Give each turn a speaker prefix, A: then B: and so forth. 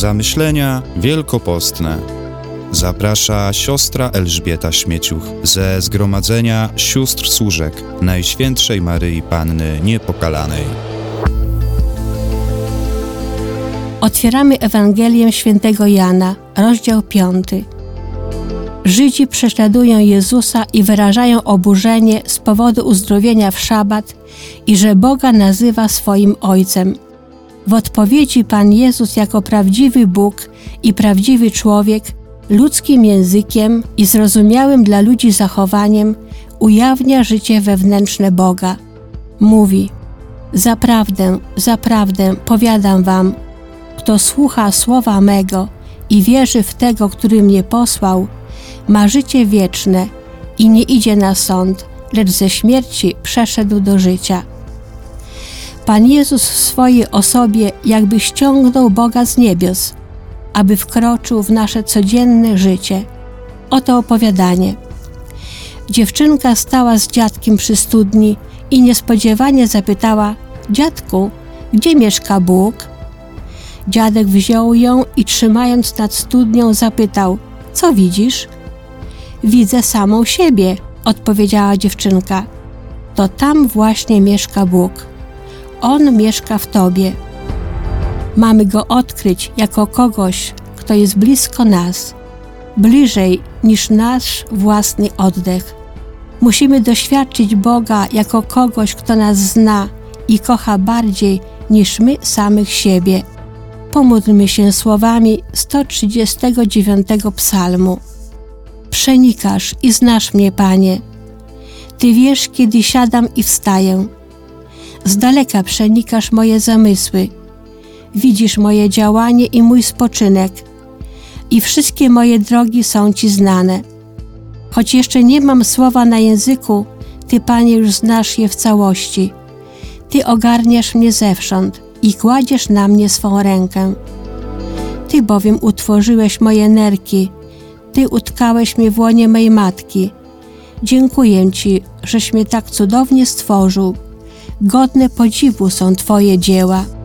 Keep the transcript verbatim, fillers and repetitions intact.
A: Zamyślenia wielkopostne. Zaprasza siostra Elżbieta Śmieciuch ze Zgromadzenia Sióstr Służek Najświętszej Maryi Panny Niepokalanej.
B: Otwieramy Ewangelię świętego Jana, rozdział piąty. Żydzi prześladują Jezusa i wyrażają oburzenie z powodu uzdrowienia w szabat i że Boga nazywa swoim Ojcem. W odpowiedzi Pan Jezus jako prawdziwy Bóg i prawdziwy człowiek ludzkim językiem i zrozumiałym dla ludzi zachowaniem ujawnia życie wewnętrzne Boga. Mówi: Zaprawdę, zaprawdę powiadam wam, kto słucha słowa mego i wierzy w tego, który mnie posłał, ma życie wieczne i nie idzie na sąd, lecz ze śmierci przeszedł do życia. Pan Jezus w swojej osobie jakby ściągnął Boga z niebios, aby wkroczył w nasze codzienne życie. Oto opowiadanie. Dziewczynka stała z dziadkiem przy studni i niespodziewanie zapytała: Dziadku, gdzie mieszka Bóg? Dziadek wziął ją i trzymając nad studnią zapytał: Co widzisz? Widzę samą siebie, odpowiedziała dziewczynka. To tam właśnie mieszka Bóg. On mieszka w tobie. Mamy Go odkryć jako kogoś, kto jest blisko nas, bliżej niż nasz własny oddech. Musimy doświadczyć Boga jako kogoś, kto nas zna i kocha bardziej niż my samych siebie. Pomódlmy się słowami sto trzydziestego dziewiątego psalmu. Przenikasz i znasz mnie, Panie. Ty wiesz, kiedy siadam i wstaję. Z daleka przenikasz moje zamysły. Widzisz moje działanie i mój spoczynek. I wszystkie moje drogi są Ci znane. Choć jeszcze nie mam słowa na języku, Ty, Panie, już znasz je w całości. Ty ogarniasz mnie zewsząd i kładziesz na mnie swą rękę. Ty bowiem utworzyłeś moje nerki. Ty utkałeś mnie w łonie mej matki. Dziękuję Ci, żeś mnie tak cudownie stworzył. Godne podziwu są Twoje dzieła.